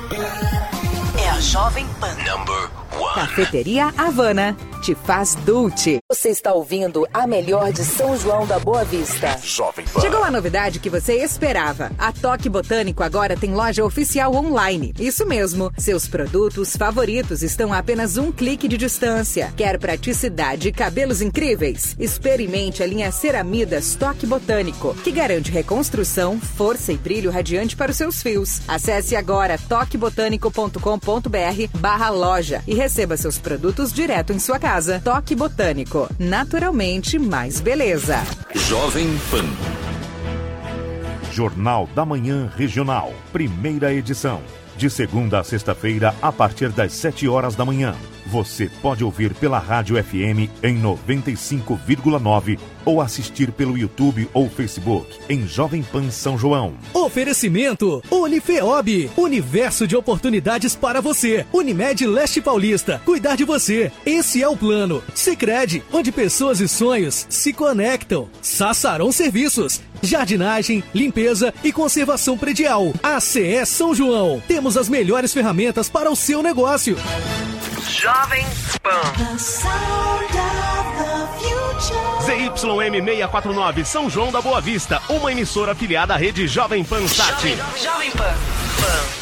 É a Jovem Pan. Number 1. Cafeteria Havana te faz Dolce. Você está ouvindo a melhor de São João da Boa Vista. Jovem Pan. Chegou a novidade que você esperava. A Toque Botânico agora tem loja oficial online. Isso mesmo. Seus produtos favoritos estão a apenas um clique de distância. Quer praticidade e cabelos incríveis? Experimente a linha Ceramidas Toque Botânico, que garante reconstrução, força e brilho radiante para os seus fios. Acesse agora toquebotânico.com.br/loja e receba seus produtos direto em sua casa. Toque Botânico. Naturalmente mais beleza. Jovem Pan. Jornal da Manhã Regional. Primeira edição. De segunda a sexta-feira, a partir das 7 horas da manhã. Você pode ouvir pela Rádio FM em 95,9 ou assistir pelo YouTube ou Facebook em Jovem Pan São João. Oferecimento Unifeob, universo de oportunidades para você. Unimed Leste Paulista, cuidar de você. Esse é o plano. Sicredi, onde pessoas e sonhos se conectam. Sassaron Serviços, jardinagem, limpeza e conservação predial. ACE São João, temos as melhores ferramentas para o seu negócio. Jovem Pan. ZYM 649, São João da Boa Vista, uma emissora afiliada à rede Jovem Pan Sat. Jovem Pan.